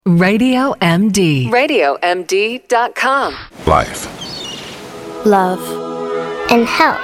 Radio MD. RadioMD.com. Life. Love. And health.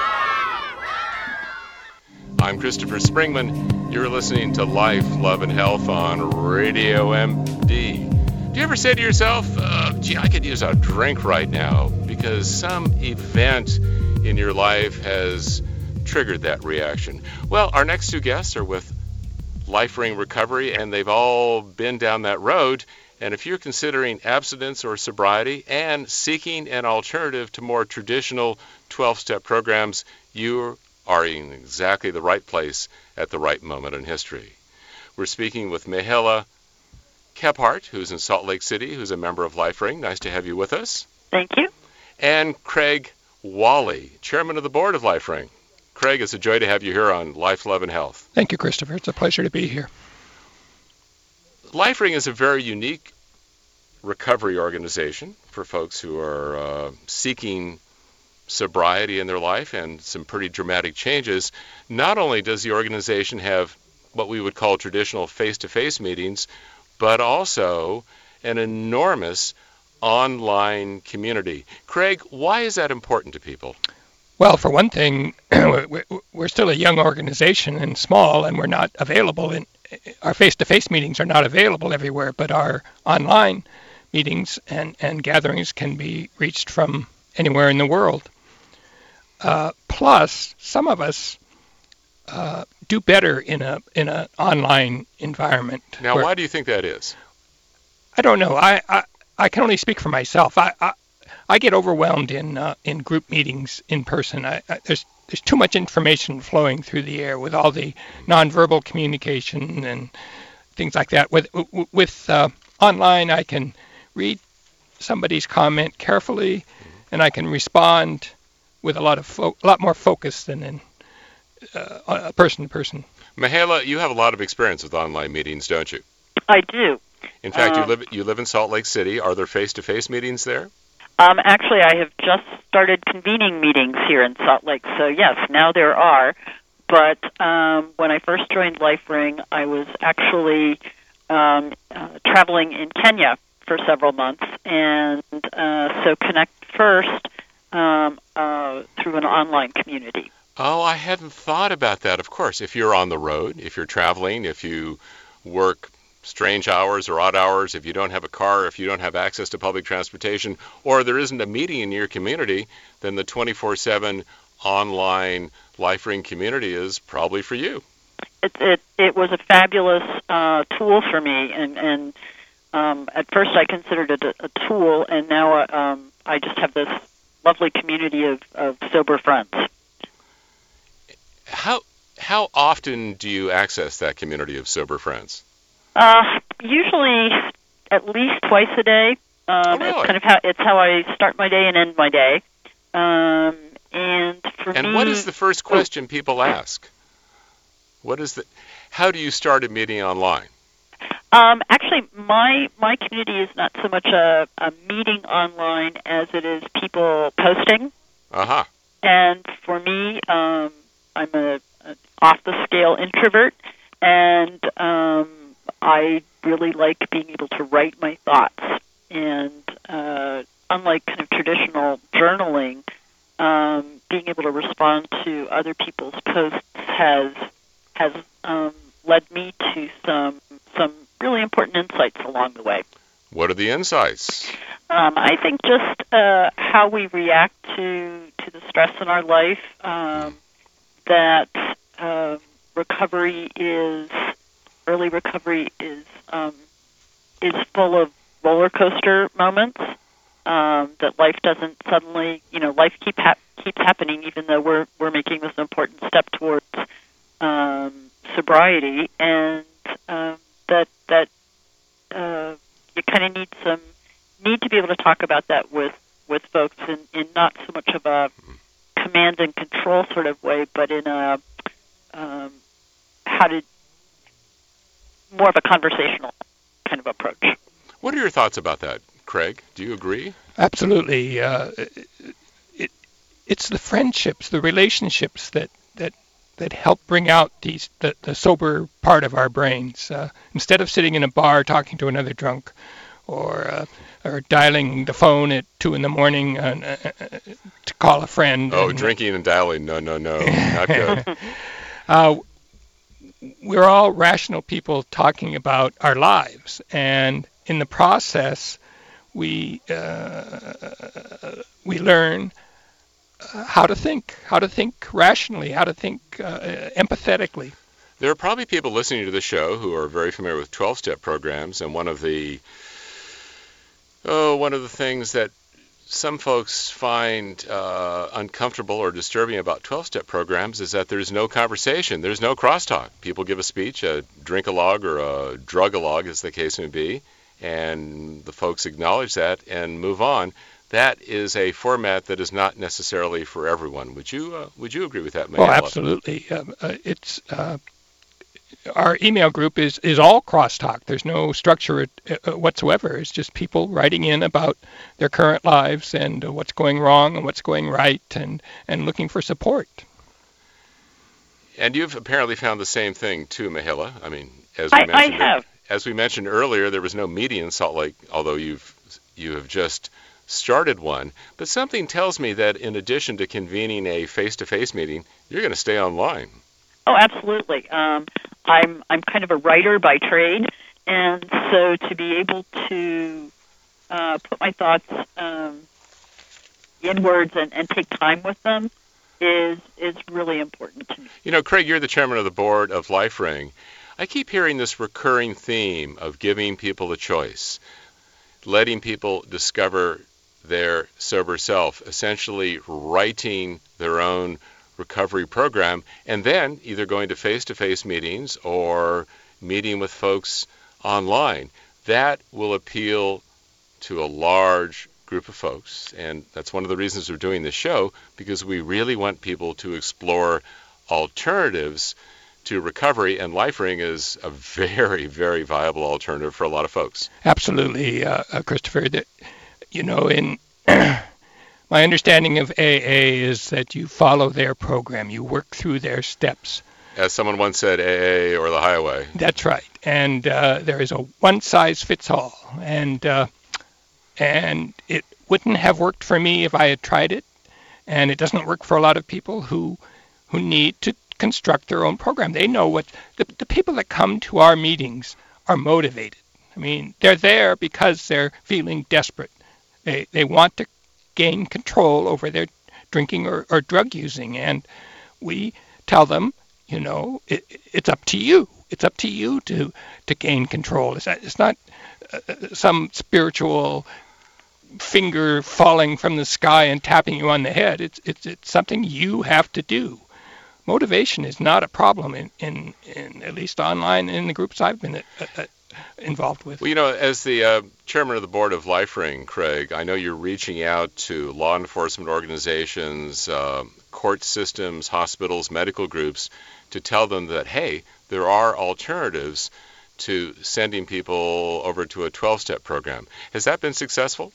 I'm Christopher Springman. You're listening to Life, Love, and Health on Radio MD. Do you ever say to yourself, gee, I could use a drink right now because some event in your life has triggered that reaction? Well, our next two guests are with LifeRing Recovery, and they've all been down that road. And if you're considering abstinence or sobriety and seeking an alternative to more traditional 12-step programs, you are in exactly the right place at the right moment in history. We're speaking with Mihaela Kephart, who's in Salt Lake City, who's a member of LifeRing. Nice to have you with us. Thank you. And Craig Wally, chairman of the board of LifeRing. Craig, it's a joy to have you here on Life, Love, and Health. Thank you, Christopher. It's a pleasure to be here. LifeRing is a very unique recovery organization for folks who are seeking sobriety in their life and some pretty dramatic changes. Not only does the organization have what we would call traditional face-to-face meetings, but also an enormous online community. Craig, why is that important to people? Well, for one thing, we're still a young organization and small, and we're not available our face-to-face meetings are not available everywhere, but our online meetings and gatherings can be reached from anywhere in the world. Plus, some of us do better in an online environment. Now, why do you think that is? I don't know. I can only speak for myself. I get overwhelmed in group meetings in person. There's too much information flowing through the air with all the nonverbal communication and things like that. With online, I can read somebody's comment carefully, and I can respond with a lot more focus than in person to person. Mihaela, you have a lot of experience with online meetings, don't you? I do. In fact, you live in Salt Lake City. Are there face-to-face meetings there? Actually, I have just started convening meetings here in Salt Lake, so yes, now there are. But when I first joined LifeRing, I was actually traveling in Kenya for several months, and so connect first through an online community. Oh, I hadn't thought about that. Of course, if you're on the road, if you're traveling, if you work strange hours or odd hours, if you don't have a car, if you don't have access to public transportation, or there isn't a meeting in your community, then the 24/7 online LifeRing community is probably for you. It was a fabulous tool for me, and at first I considered it a tool, and now I just have this lovely community of sober friends. How often do you access that community of sober friends? Usually at least twice a day. Oh, really? It's how I start my day and end my day. And what is the first question people ask? How do you start a meeting online? Actually, my community is not so much a meeting online as it is people posting. Uh-huh. And for me, I'm an off-the-scale introvert, and I really like being able to write my thoughts. And unlike kind of traditional journaling, being able to respond to other people's posts has led me to some really important insights along the way. What are the insights? I think just how we react to the stress in our life, that early recovery is full of roller coaster moments, that life doesn't suddenly, life keeps happening even though we're making this important step towards sobriety, and that you kind of need to be able to talk about that with folks in not so much of a command and control sort of way, but in a more of a conversational kind of approach. What are your thoughts about that, Craig? Do you agree? Absolutely. It's the friendships, the relationships that that help bring out the sober part of our brains. Instead of sitting in a bar talking to another drunk, or dialing the phone at 2 a.m. To call a friend. Oh, drinking and dialing. No, not good. We're all rational people talking about our lives, and in the process, we learn how to think rationally, how to think empathetically. There are probably people listening to the show who are very familiar with 12-step programs, and one of the things that some folks find uncomfortable or disturbing about 12-step programs is that there's no conversation, there's no crosstalk. People give a speech, a drink-a-log or a drug-a-log, as the case may be, and the folks acknowledge that and move on. That is a format that is not necessarily for everyone. Would you agree with that, Mihaela? Well, absolutely. Our email group is all crosstalk. There's no structure whatsoever. It's just people writing in about their current lives and what's going wrong and what's going right, and looking for support. And you've apparently found the same thing too, Mihaela. I mean, I have. As we mentioned earlier, there was no meeting in Salt Lake, although you have just started one. But something tells me that in addition to convening a face-to-face meeting, you're going to stay online. Oh, absolutely. I'm kind of a writer by trade, and so to be able to put my thoughts in words and take time with them is really important to me. You know, Craig, you're the chairman of the board of LifeRing. I keep hearing this recurring theme of giving people a choice, letting people discover their sober self, essentially writing their own recovery program, and then either going to face-to-face meetings or meeting with folks online. That will appeal to a large group of folks, and that's one of the reasons we're doing this show, because we really want people to explore alternatives to recovery, and LifeRing is a very, very viable alternative for a lot of folks. Absolutely, Christopher. In my understanding of AA is that you follow their program, you work through their steps. As someone once said, AA or the highway. That's right. And there is a one-size-fits-all. And it wouldn't have worked for me if I had tried it. And it doesn't work for a lot of people who need to construct their own program. They know what the people that come to our meetings are motivated. I mean, they're there because they're feeling desperate. They want to gain control over their drinking or drug using, and we tell them, it's up to you. It's up to you to gain control. It's not some spiritual finger falling from the sky and tapping you on the head. It's something you have to do. Motivation is not a problem in at least online in the groups I've been involved with. Well, as the chairman of the board of LifeRing, Craig, I know you're reaching out to law enforcement organizations, court systems, hospitals, medical groups to tell them that, hey, there are alternatives to sending people over to a 12-step program. Has that been successful?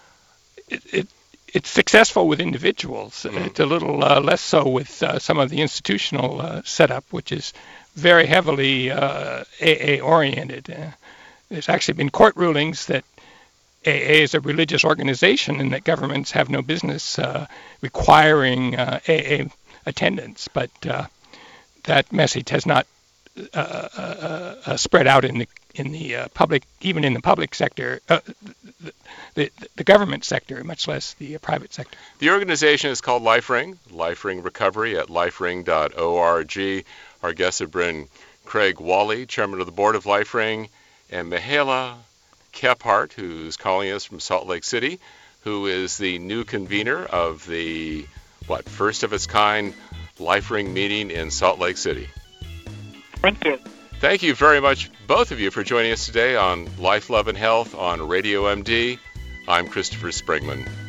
It's successful with individuals. Mm-hmm. It's a little less so with some of the institutional setup, which is very heavily AA-oriented. There's actually been court rulings that AA is a religious organization and that governments have no business requiring AA attendance, but that message has not spread out in the public, even in the public sector, the government sector, much less the private sector. The organization is called LifeRing, LifeRing Recovery at lifering.org. Our guests have been Craig Wally, chairman of the board of LifeRing, and Mihaela Kephart, who's calling us from Salt Lake City, who is the new convener of the, first of its kind LifeRing meeting in Salt Lake City. Thank you. Thank you very much, both of you, for joining us today on Life, Love, and Health on Radio MD. I'm Christopher Springman.